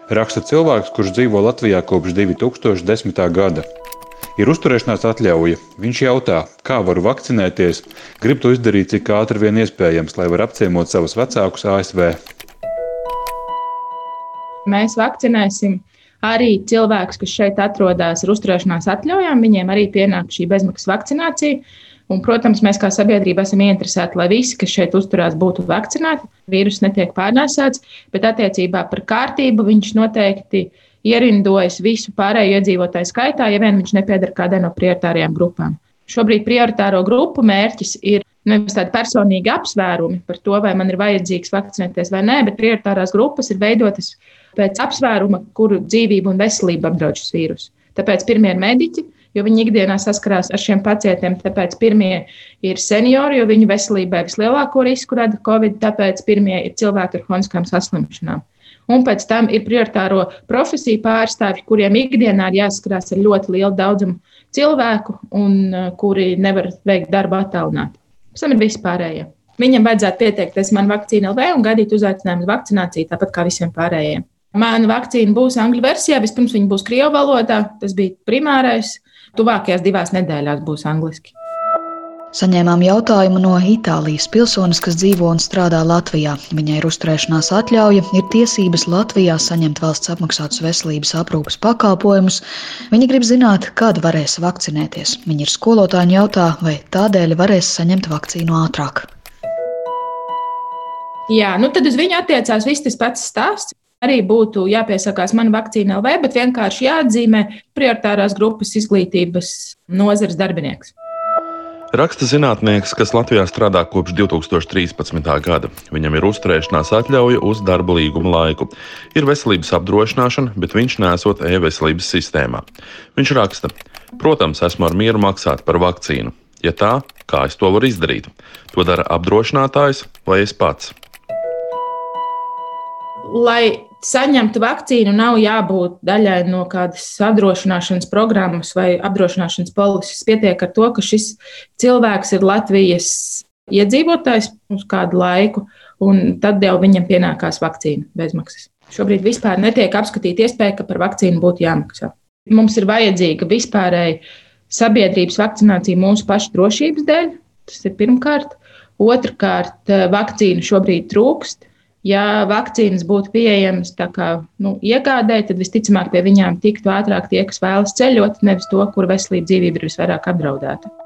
Raksta cilvēks, kurš dzīvo Latvijā kopš 2010. gada. Ir uzturēšanās atļauja. Viņš jautā, kā varu vakcinēties, grib to izdarīt cik ātri vien iespējams, lai var apciemot savus vecākus ASV. Mēs vakcinēsim arī cilvēkus, kas šeit atrodas ar uzturēšanās atļaujām. Viņiem arī pienāk šī bezmaksas vakcinācija. Un, protams, mēs kā sabiedrība esam ieinteresēti, lai visi, kas šeit uzturās, būtu vakcinēti. Vīrus netiek pārnēsāts, bet attiecībā par kārtību viņš noteikti ierindojas visu pārējo iedzīvotāju skaitā, ja vien viņš nepieder kādai no prioritārajām grupām. Šobrīd prioritāro grupu mērķis ir nevis tādi personīgi apsvērumi par to, vai man ir vajadzīgs vakcinēties vai nē, bet prioritārās grupas ir veidotas pēc apsvēruma, kuru dzīvību un veselību apdraud šis vīrus. Tāpēc pirmie ir mediķi, jo viņi ikdienā saskarās ar šiem pacientiem, tāpēc pirmie ir seniori, jo viņu veselībai vislielāko risku rada Covid, tāpēc pirmie ir cilvēki ar hroniskām saslimšanām. Un pēc tam ir prioritāro profesiju pārstāvji, kuriem ikdienā ir jāsaskarās ar ļoti lielu daudzumu cilvēku un kuri nevar veikt darbu attālināti. Pēc tam ir vispārējie. Viņam vajadzētu pieteikties Man Vakcīna LV un gaidīt uzaicinājumu uz vakcināciju, tāpat kā visiem pārējiem. Mana vakcīna būs angļu versijā, vispirms viņa būs krievu valodā, tas bija primārais. Tuvākajās 2 nedēļās būs angliski. Saņēmām jautājumu no Itālijas pilsones, kas dzīvo un strādā Latvijā. Viņai ir uzturēšanās atļauja, ir tiesības Latvijā saņemt valsts apmaksātus veselības aprūpes pakalpojumus. Viņa grib zināt, kad varēs vakcinēties. Viņa ir skolotāja un jautā, vai tādēļ varēs saņemt vakcīnu ātrāk. Jā, tad uz viņu attiecās viss tas pats stāsts. Arī būtu jāpiesakās Man Vakcīna LV, bet vienkārši jāatzīmē prioritārās grupas izglītības nozares darbinieks. Raksta zinātnieks, kas Latvijā strādā kopš 2013. gada. Viņam ir uzturēšanās atļauja uz darba līguma laiku. Ir veselības apdrošināšana, bet viņš neesot e-veselības sistēmā. Viņš raksta, protams, esmu ar mieru maksāt par vakcīnu. Ja tā, kā es to varu izdarīt? To dara apdrošinātājs vai es pats? Lai saņemtu vakcīnu, nav jābūt daļai no kādas apdrošināšanas programmas vai apdrošināšanas polises. Pietiek ar to, ka šis cilvēks ir Latvijas iedzīvotājs uz kādu laiku, un tad jau viņam pienākās vakcīna bezmaksas. Šobrīd vispār netiek apskatīta iespēja, ka par vakcīnu būtu jāmaksā. Mums ir vajadzīga vispārēji sabiedrības vakcinācija mūsu pašu drošības dēļ. Tas ir pirmkārt. Otrkārt, vakcīnu šobrīd trūkst. Ja vakcīnas būtu pieejamas iegādē, tad visticamāk pie viņām tiktu ātrāk tie, kas vēlas ceļot, nevis to, kur veselība dzīvība ir visvairāk apdraudēta.